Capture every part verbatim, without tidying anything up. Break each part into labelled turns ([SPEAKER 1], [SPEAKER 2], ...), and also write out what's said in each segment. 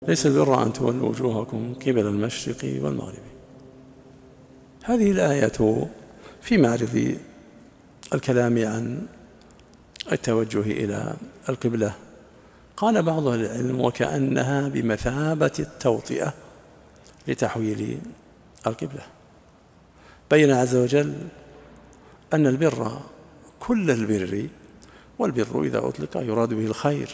[SPEAKER 1] ليس البر أن تولوا وجوهكم قبل المشرق والمغرب. هذه الآية في معرض الكلام عن التوجه إلى القبلة. قال بعض أهل العلم وكأنها بمثابة التوطئة لتحويل القبلة. بين عز وجل أن البر كل البر، والبر إذا أطلق يراد به الخير،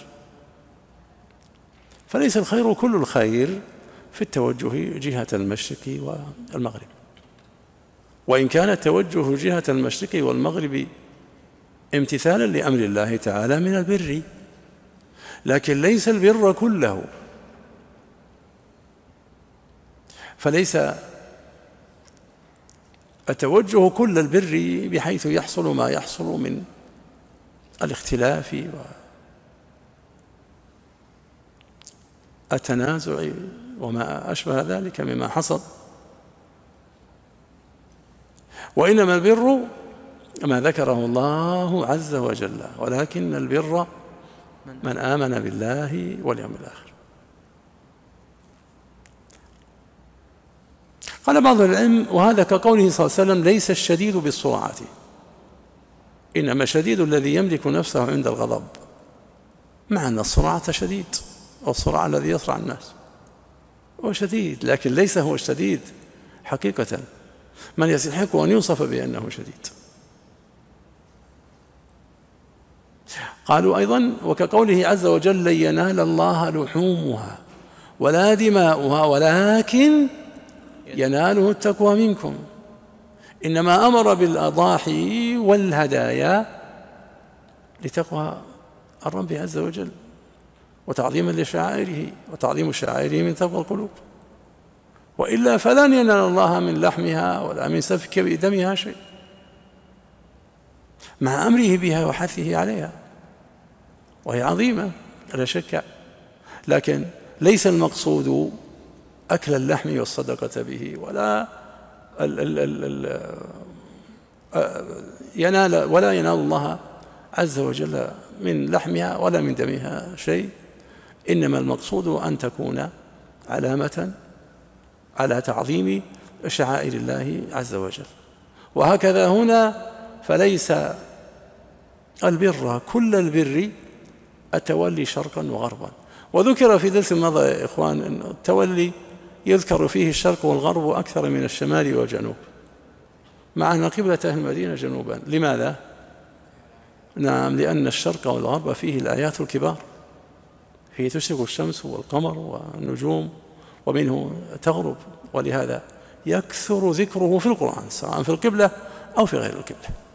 [SPEAKER 1] فليس الخير كل الخير في التوجه جهة المشرق والمغرب، وإن كان التوجه جهة المشرق والمغرب امتثالا لأمر الله تعالى من البر، لكن ليس البر كله. فليس التوجه كل البر بحيث يحصل ما يحصل من الاختلاف والتنازع وما أشبه ذلك مما حصل، وإنما البر ما ذكره الله عز وجل، ولكن البر من آمن بالله واليوم الآخر. قال بعض العلم وهذا كقوله صلى الله عليه وسلم ليس الشديد بالسرعة، إنما شديد الذي يملك نفسه عند الغضب، مع أن السرعة شديد، والسرعة الذي يسرع الناس هو شديد، لكن ليس هو الشديد حقيقة، من يستحق أن يوصف بأنه شديد. قالوا أيضا وكقوله عز وجل لن ينال الله لحومها ولا دماؤها ولكن يناله التقوى منكم، إنما أمر بالأضاحي والهدايا لتقوى الرب عز وجل وتعظيما لشعائره، وتعظيم شعائره من تقوى القلوب، وإلا فلن ينال الله من لحمها ولا من سفك دمها شيء، مع أمره بها وحثه عليها، وهي عظيمة لا شك، لكن ليس المقصود أكل اللحم والصدقة به، ولا ال ال ال ال ينال ولا ينال الله عز وجل من لحمها ولا من دمها شيء، إنما المقصود أن تكون علامة على تعظيم شعائر الله عز وجل. وهكذا هنا فليس البر كل البر التولي شرقا وغربا. وذكر في درس مضى يا إخوان أن التولي يذكر فيه الشرق والغرب أكثر من الشمال والجنوب، مع أن قبلة أهل المدينة جنوبا. لماذا؟ نعم، لأن الشرق والغرب فيه الآيات الكبار، فيه تشرق الشمس والقمر والنجوم ومنه تغرب، ولهذا يكثر ذكره في القرآن سواء في القبلة أو في غير القبلة.